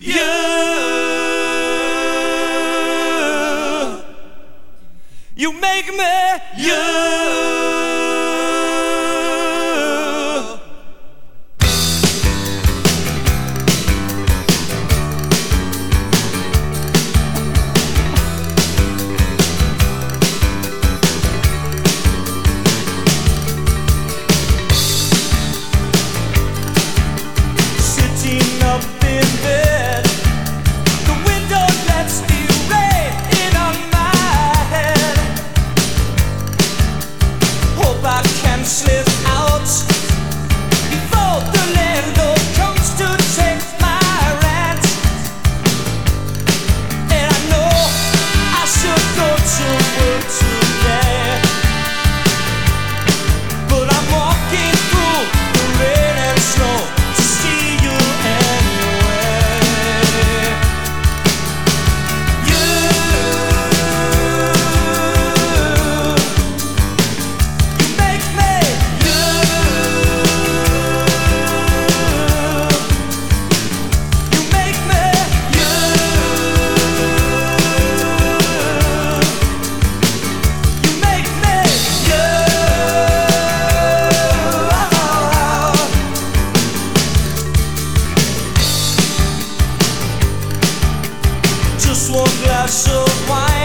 You make me you. Sitting up in bed, the window lets the rain in on my head. Hope I can slip out before the landlord comes to take my rent. And I know I should go to work today, but I'm walking through the rain and snow to see you anyway. You make me you. You make me you. You make me you. Just one glass of wine.